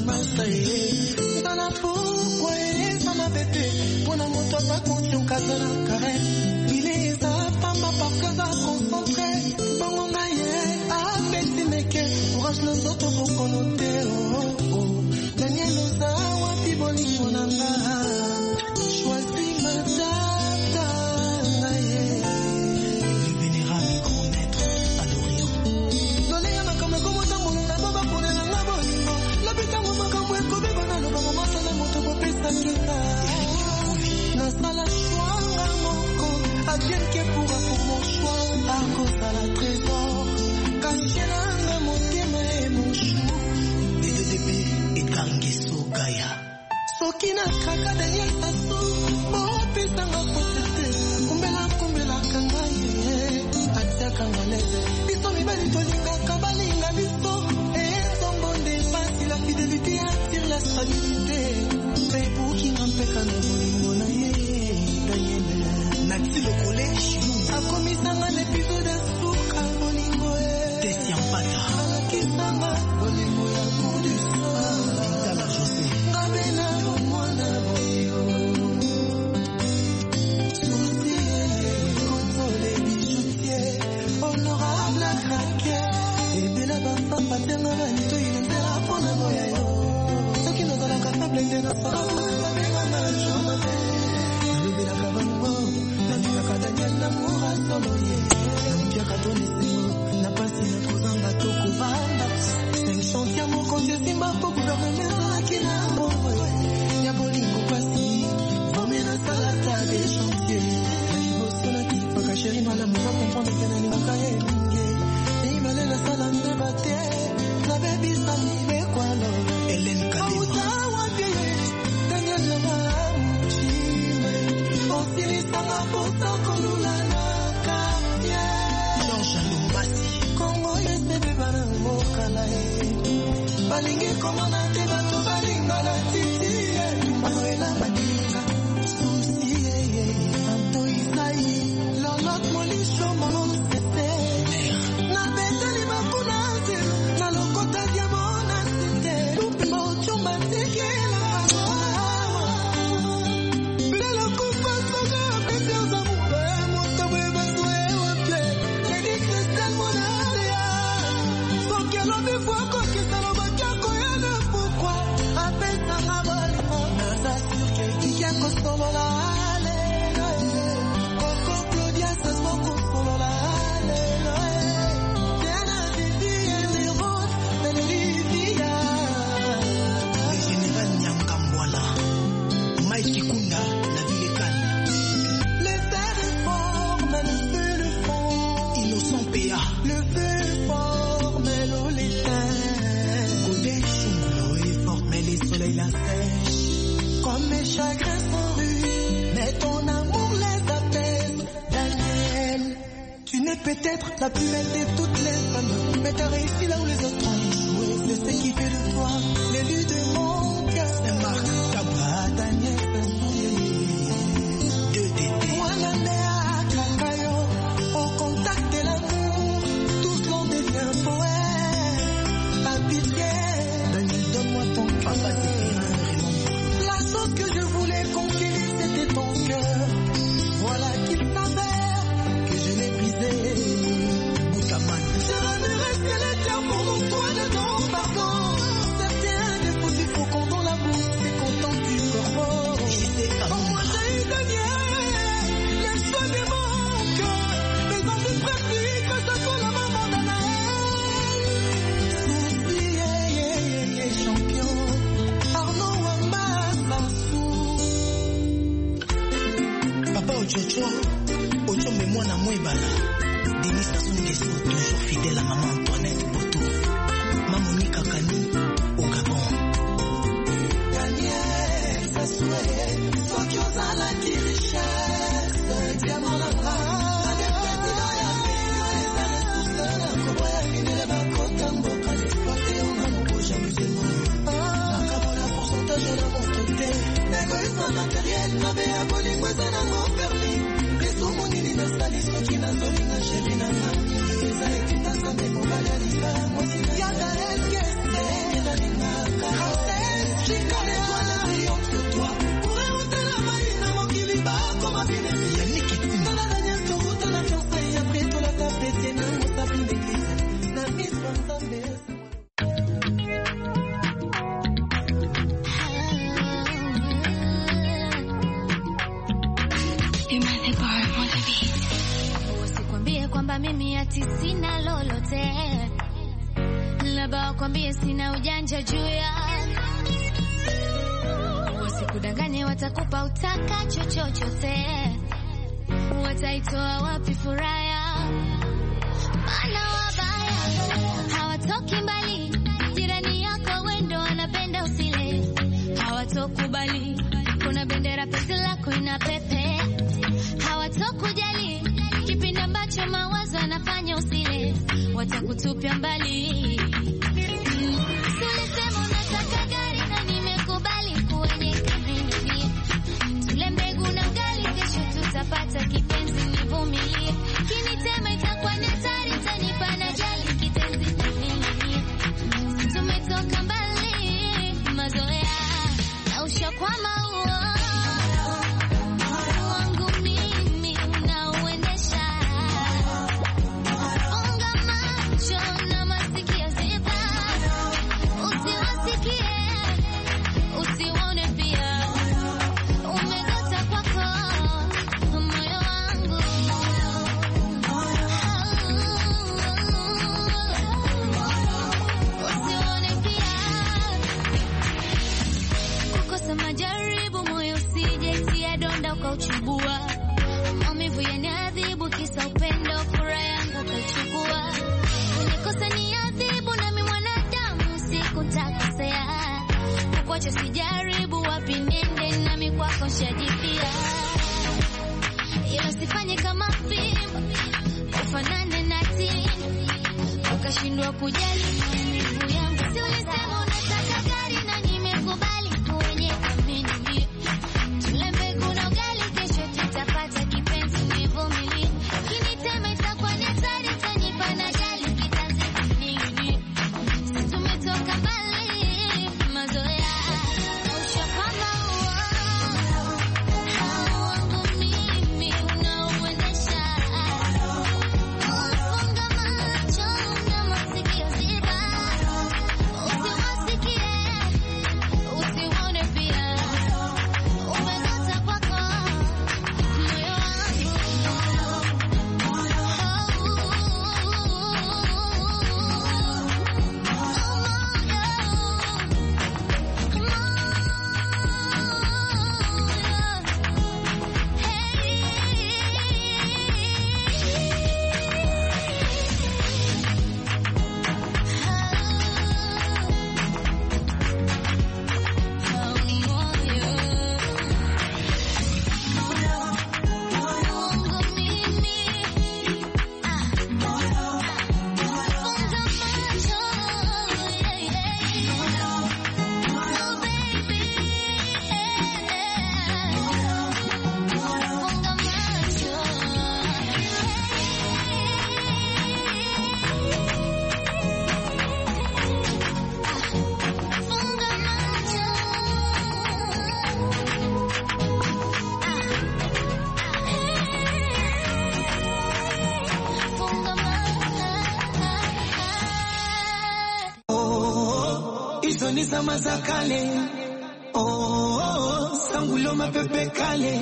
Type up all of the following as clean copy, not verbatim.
La plus belle de toutes les femmes, mais t'as réussi là où les autres ont échoué. C'est ce qui fait de toi l'élu de mon cœur. C'est Marc Cabra, Daniel Sassouye, 2DD. Wanamea Kakayo, au contact de l'amour, tous l'on devient poète. Pas pitié, Daniel, donne-moi ton papa, c'est la chose que je voulais conquérir, c'était ton cœur. Voilà qu'il s'avère que je l'ai brisé. Je vais rester l'éternel pour mon toi de ton pardon. Certains des faux du faucon dans la bouche, c'est content du corbeau. Pour moi j'ai gagné les choix de mon cœur. Mais en plus pratique, ça soit la maman d'Anaël. Souci, champion, Arnaud Wamba, Sansou. Papa Ochocho, Ocho mais moi na Mouébala. Denis Sassou Nguesso, toujours fidèle à maman Antoinette Boto. Mamonika Kani, au Gabon. Daniel Sassou, soit qui ose à la richesse, diamant la bras, la président et la vie, la Kobo ya minele bakota mboka, l'exploité au Mambo, j'amusement. La cabola pourcentage de la monstruité, l'égoïsme matériel, la béa bolingo, ça n'a pas permis. Monini na sali soki na zoli na chéri na nami eza ekita sambe mobali alika mwasi ya daeske eza lingaka Wasikwambie kwamba mimi ati sina lolote, labda wakwambie sina ujanja juu ya. Wasikudanganye watakupa utakacho chochote, wataitoa wapi furaha? Maana wabaya hawatoki mbali, jirani yako wendo wanapenda usile, hawatokubali kuna bendera pesa lako inapepe, hawatokujali kipindi ambacho mawazo yanafanya usile, watakutupia mbali. Tulisema unataka gari na nimekubali kwenye kamini, tule mbegu na ugali, kesho tutapata kipenzi, nivumilie. Kinitema itakuwa ni hatari, tanipa na jali kitenzi nini. Tumetoka mbali, mazoea na ushakwama huo wangu mimi unaoendesha. Funga macho na masikio ziba, usiwasikie, usione pia. Umegota kwako moyo wangu, usione pia. Kukosa majaribu moyo usijetia donda ukauchubua, maumivu yaniadhibu kisa upendo, furaha yangu ukaichukua. Nikosa ni adhibu nami mwanadamu siku nitakosea, kukuacha sijaribu wapi nende nami kwako shajipia. Ila sifanye kama fimbo ufanane na tini, ukashindwa kujali maumivu yangu. Si ulisema unataka gari na nimekubali kwenye kamini, tule mbegu na ugali, kesho tutapata kipenzi, nivumilie. Kinitema itakuwa ni hatari, tanipa na jali kitanzi nini. Tumetoka mbali, mazoea ushakwama huo wangu mimi unaoendesha. Funga macho na masikio ziba, usiwasikie, usione pia. Umegota kwako moyo wangu, hizo ni zama za kale. Sangulo mapepe kale.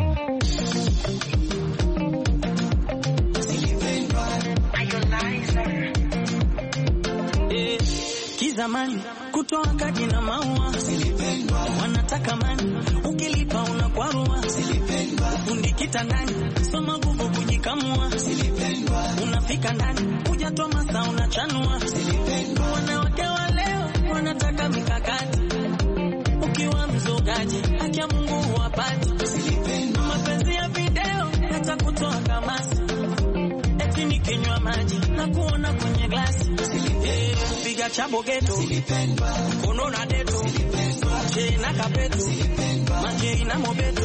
Kizamani kutoa kadi na maua, wanataka mani, ukilipa unakwarua. Fundi kitandani, soma nguvu kujikamua. Unafika ndani, hujatoa masaa unachanua. Wanawake wa leo wanataka mikakati, ukiwa mzogaji haki ya Mungu huwapati. Mapenzi ya video yatakutoa kamasi, eti nikinywa maji na kuona kwenye glasi. Piga chabo geto, kono na deto, che na kapeto, maji na mobeto.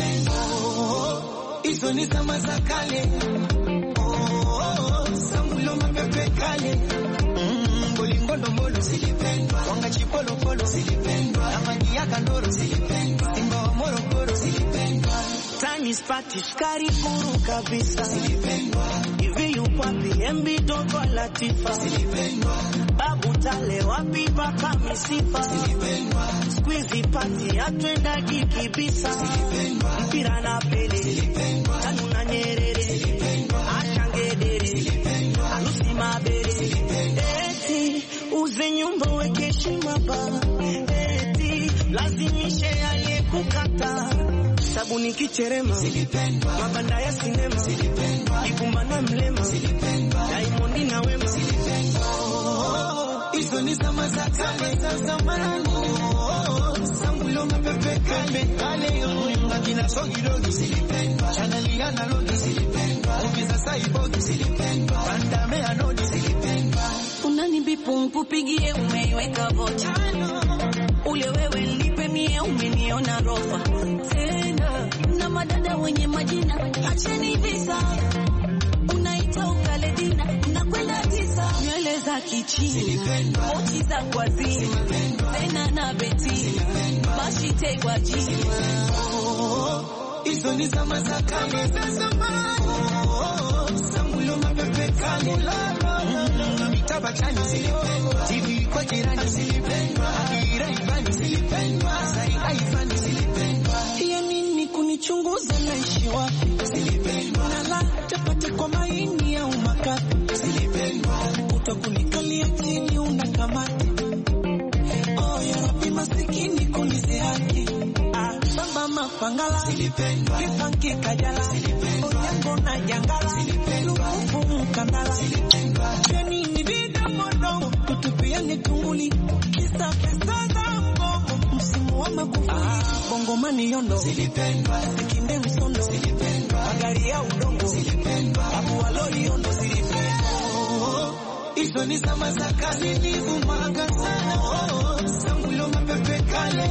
Hizo ni zama za kale. Sangulo mapepe kale. Bolingo ndombolo silipendwa, wanga chipolo polo silipendwa. kandoro silipendwa, Simba wa Morogoro silipendwa, Tani spati shikari kuru kabisa silipendwa, hivi yupo wapi MB Dogo Latifa silipendwa, Babu Tale wapi baka misifa silipendwa, squeezy party atwenda kikibisa silipendwa, mpira na Pele silipendwa, Tanu na Nyerere silipendwa, Ashangedere silipendwa, Alusi Mabere silipendwa, eti uze nyumba weke heshima ba eti lazimishe aliyekukata sabuni kicherema silipendwa, mabanda ya sinema silipendwa, Ibumba na Mlema silipendwa, Diamond na Wema silipendwa. Hizo ni zama za kale za zamani. Sangulo mapepe kale yo ngakina sogidogi silipendwa, chaneli analogi silipendwa, ukiza saibogi silipendwa, bandame anodi silipendwa. Unanibipu mpupigie umeiweka vocha ule wewe nipe mie umeniona rofa tena na madada wenye majina acheni visa unaita ukaledina unakwenda tisa nywele za kichina mochi za kwa zima tena na beti mashite kwa jima hizo ni zama za kale za zamani. Sangulo mapepe kale na mitaba chani silipendwa, TV kwa jirani silipendwa, Akira Ivani silipendwa, Zaida Ivani silipendwa. ya nini kunichunguza naishi wapi Silipendwa, nala chapati kwa maini au makapi silipendwa, utakunikalia chini unakamati oh ya Rabbi masikini kunize haki bamba mapangala silipendwa, kipanki kajala onyango na jangala lukufu mkandala jeni ni vida mono tutupiani tunguli kisa pesa za mbongo msimu wa makufuli bongomani yondo silipendwa, sikinde msondo silipendwa, magari ya udongo silipendwa, abu walori yondo silipendwa hizo ni zama za kale nilivumaga sana. Sangulo mapepe kale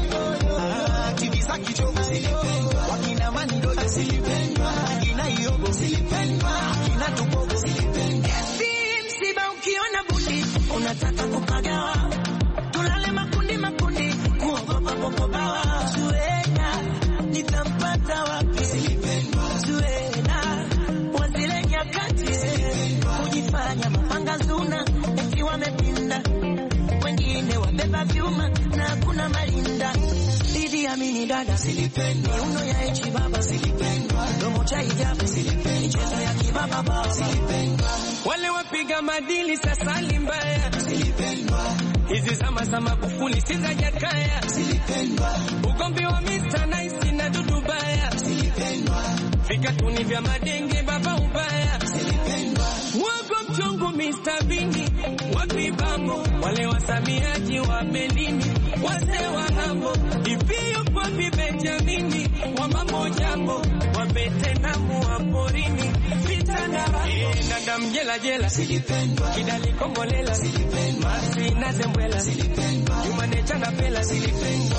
TV za kichogo silipendwa, wakina Mandoja silipendwa, wakina Yobo silipendwa, wakina Tubogo silipendwa. msiba ukiona bundi unataka kupagawa tulale makundi makundi kuogopa popobawa Zuena nitampata wapi Silipendwa, Zuena wazile nyakati kujifanya mapanga zuna eti wamepinda wengine wabeba vyuma na kuna malinda Didi amini dada silipendwa, miuno ya echi baba silipendwa, domo cha hijabu michezo ya kibaba baba silipendwa, wale wapiga madili sasa limbaya silipendwa, hizi zama za Magufuli sizajakaya silipendwa, ugombi wa Mr. Nice na Dudu Baya silipendwa, vikatuni vya madenge baba ubaya silipendwa, wago mchongo Mr. Bini wapi bango wale wasamiaji wa Belini wase wa hambo ivio kwa Benjamini wa mambo jambo wabete namu wa porini vita na rambo dada mjela jela silipendwa, kidali kombolela silipendwa, masi na zembwela silipendwa, yumanecha na pela silipendwa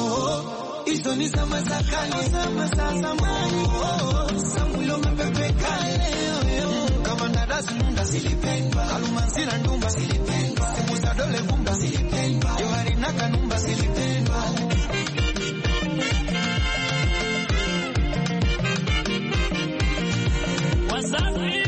hizo ni zama za kale, zama za zamani. Sangulo mapepe kale kama ndarazi nunda silipendwa, Kalumanzira ndumba silipendwa, Simusa dole gumba silipendwa, Johari na Kanumba silipendwa. wasafi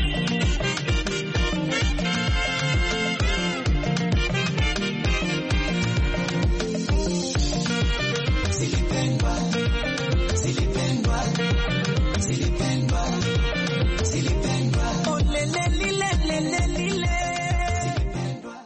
Silipendwa, silipendwa, silipendwa, silipendwa, oh lele lile lele lile silipendwa.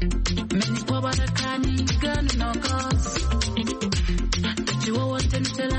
Many power can you gonna knock us. You want to tell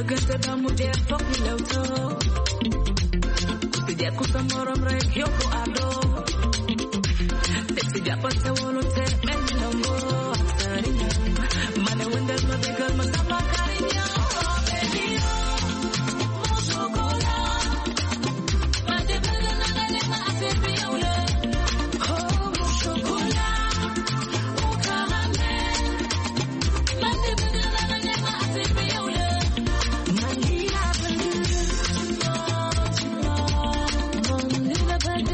diggante doomu dee foog ñu lewtoo ku jekku sa morom rek yóbbu àddoo teg si jàppante wóolu te mel ni nangoo ak sëriñam ma ne wëndal ma bégal ma sama kariñam baby mon chocolat ma débal na nga ne ma affaire bi yow la oh mon chocolat au caramel ma débal na nga ne ma affaire bi yow la man lii laa bëgg man lii la bëgg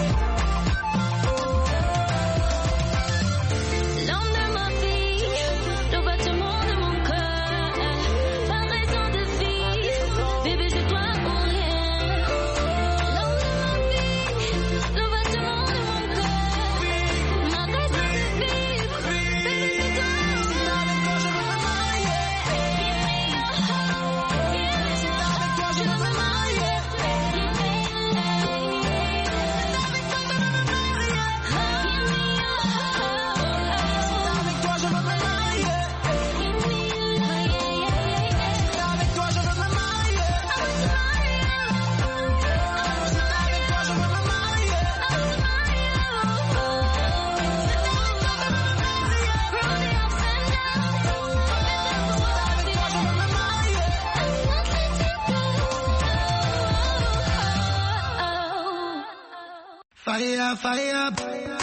L'homme de ma vie fire, fire.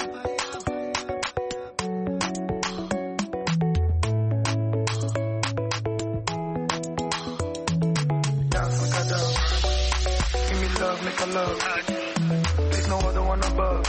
Dance, make a dance. Give me love, make a love. There's no other one above.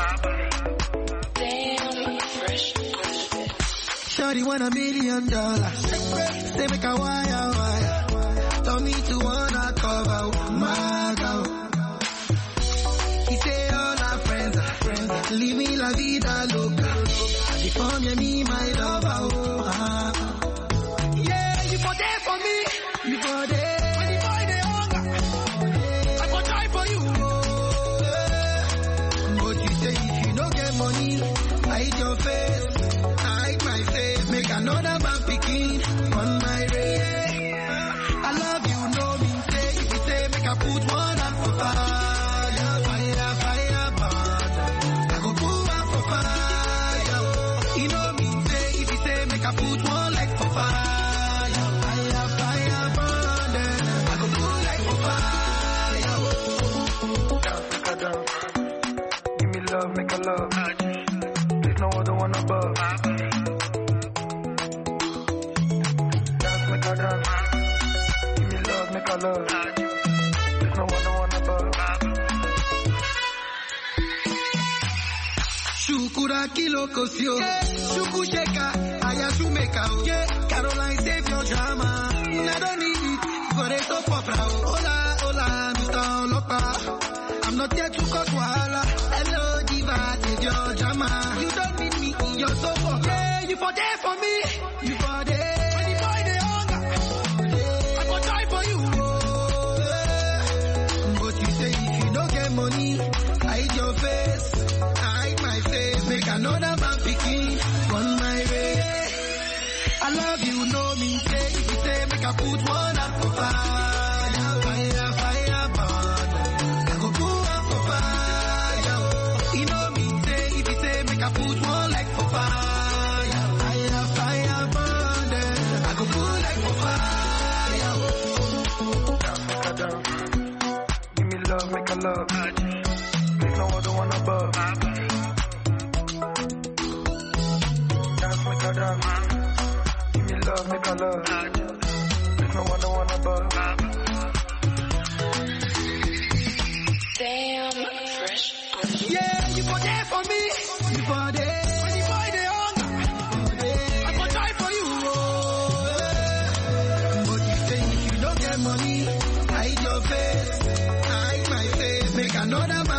Damn, fresh. Shawty want $1 million. Say make a wire. Tell me to wanna cover my girl. He say all our friends are friends. Leave me la vida loca. She found me my lover. Oh, yeah, you for there for me. You for there. When the boy they hunger, I go try for you. Oh, but you say if you don't get money, hide your face. Hide my face. Make another man picking on my race. I love you, no mean say. If you say make I put one hand for fire, fire, fire, burn. I go put one for fire. You know mean say. If you say make I put one leg for fire, fire, fire, burn. I go put leg for fire. Dance, make a dance. Give me love, make a love. There's no other one above. Dance, make a dance. Give me love, make a love. There's no other one above. Shukura kilo kosio, shuku sheka, ayasumeka. Caroline save your drama. I don't need it for a soap opera. Hola, hola, Mr. Olopa. I'm not here to cause wahala. Hello, diva, take your drama. You don't need me in your soap opera. Yeah, you for there for me. You for there. When the boy they hunger, I go try for you. Oh, but you say if you don't get money, hide your face. Hide my face. Make another man picking on my way. I love you, no mean say. If you say make I put one hand for fire, fire, fire, burn. I go put one for fire. You know mean say. If you say make I put one leg for fire, fire, fire, burn. I go put leg for fire. Dance, make a dance. Give me love, make a love. There's no other one above. Dance, make a dance. Give me love, make a love. There's no other one above. Damn, fresh. Yeah, you for there for me. You for there. When the boy they hunger, I go try for you. Oh, but you say if you don't get money, hide your face. Hide my face. Make another man